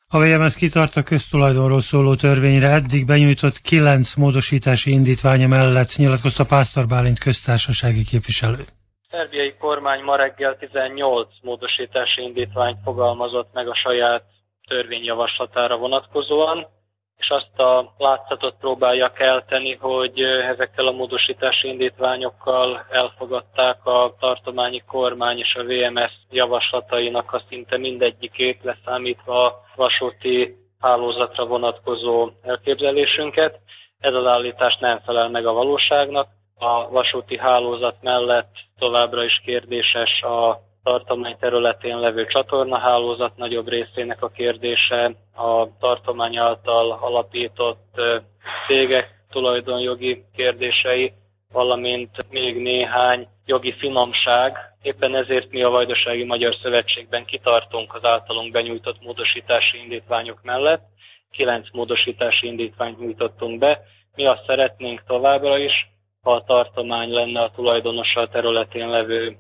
A VMS kitart a köztulajdonról szóló törvényre, eddig benyújtott 9 módosítási indítványa mellett, nyilatkozta Pásztor Bálint köztársasági képviselő. A szerbiai kormány ma reggel 18 módosítási indítványt fogalmazott meg a saját törvényjavaslatára vonatkozóan, és azt a látszatot próbálja kelteni, hogy ezekkel a módosítási indítványokkal elfogadták a tartományi kormány és a VMS javaslatainak a szinte mindegyikét, leszámítva a vasúti hálózatra vonatkozó elképzelésünket. Ez az állítás nem felel meg a valóságnak. A vasúti hálózat mellett továbbra is kérdéses a tartomány területén levő csatornahálózat nagyobb részének a kérdése, a tartomány által alapított cégek tulajdonjogi kérdései, valamint még néhány jogi finomság. Éppen ezért mi a Vajdasági Magyar Szövetségben kitartunk az általunk benyújtott módosítási indítványok mellett. 9 módosítási indítványt nyújtottunk be. Mi azt szeretnénk továbbra is, ha a tartomány lenne a tulajdonosa a területén levő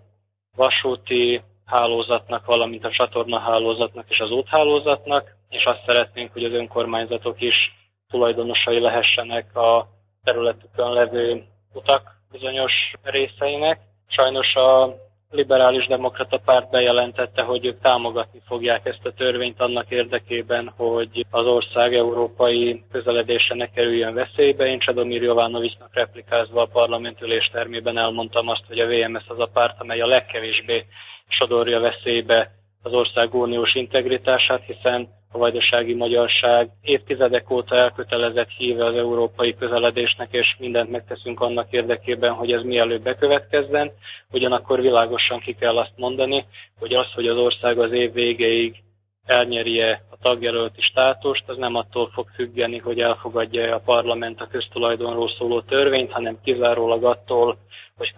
vasúti hálózatnak, valamint a csatornahálózatnak és az úthálózatnak, és azt szeretnénk, hogy az önkormányzatok is tulajdonosai lehessenek a területükön levő utak bizonyos részeinek. Sajnos a Liberális Demokrata Párt bejelentette, hogy ők támogatni fogják ezt a törvényt annak érdekében, hogy az ország európai közeledése ne kerüljön veszélybe. Én Csadomir Jovanovicsnak replikázva a parlament üléstermében elmondtam azt, hogy a VMS az a párt, amely a legkevésbé sodorja veszélybe az ország uniós integritását, hiszen a vajdasági magyarság évtizedek óta elkötelezett híve az európai közeledésnek, és mindent megteszünk annak érdekében, hogy ez mielőbb bekövetkezzen. Ugyanakkor világosan ki kell azt mondani, hogy az, hogy az ország az év végéig elnyerje a tagjelölti státust, az nem attól fog függeni, hogy elfogadja a parlament a köztulajdonról szóló törvényt, hanem kizárólag attól, hogy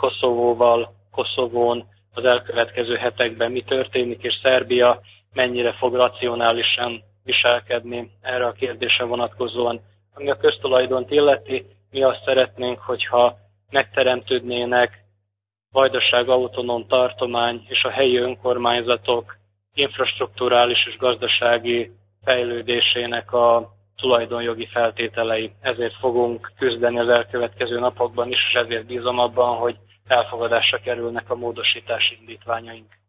Koszovón az elkövetkező hetekben mi történik, és Szerbia mennyire fog racionálisan viselkedni erre a kérdésre vonatkozóan. Ami a köztulajdont illeti, mi azt szeretnénk, hogyha megteremtődnének Vajdaság autonóm tartomány és a helyi önkormányzatok infrastrukturális és gazdasági fejlődésének a tulajdonjogi feltételei. Ezért fogunk küzdeni az elkövetkező napokban is, és ezért bízom abban, hogy elfogadásra kerülnek a módosítási indítványaink.